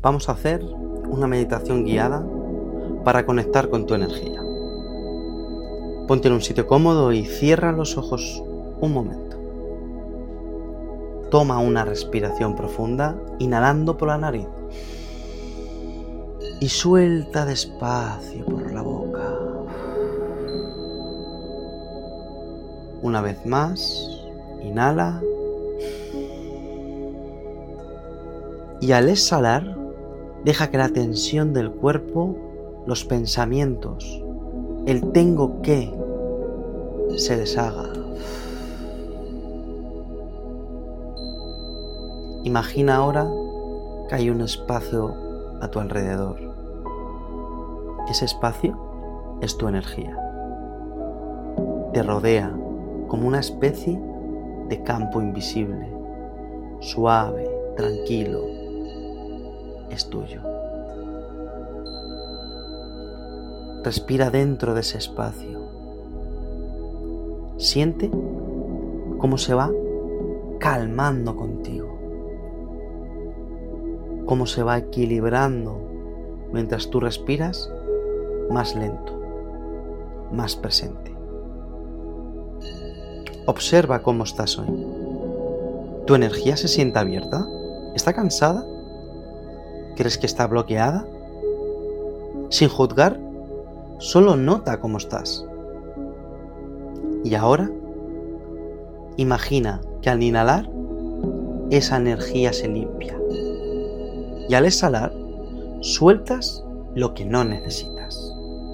Vamos a hacer una meditación guiada para conectar con tu energía. Ponte en un sitio cómodo y cierra los ojos un momento. Toma una respiración profunda, inhalando por la nariz y suelta despacio por la boca. Una vez más, inhala y al exhalar, deja que la tensión del cuerpo, los pensamientos, el tengo que, se deshaga. Imagina ahora que hay un espacio a tu alrededor. Ese espacio es tu energía. Te rodea como una especie de campo invisible, suave, tranquilo. Es tuyo. Respira dentro de ese espacio. Siente cómo se va calmando contigo, cómo se va equilibrando mientras tú respiras más lento, más presente. Observa cómo estás hoy. ¿Tu energía se siente abierta? ¿Está cansada? ¿Crees que está bloqueada? Sin juzgar, solo nota cómo estás. Y ahora, imagina que al inhalar, esa energía se limpia. Y al exhalar, sueltas lo que no necesitas.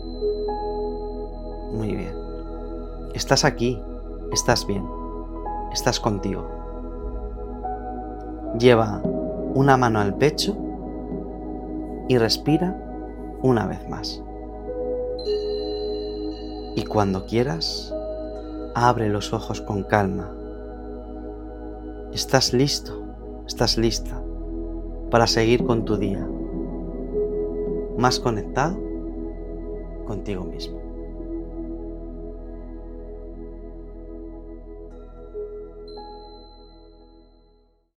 Muy bien. Estás aquí, estás bien, estás contigo. Lleva una mano al pecho y respira una vez más. Y cuando quieras, abre los ojos con calma. Estás listo, estás lista para seguir con tu día, más conectado contigo mismo.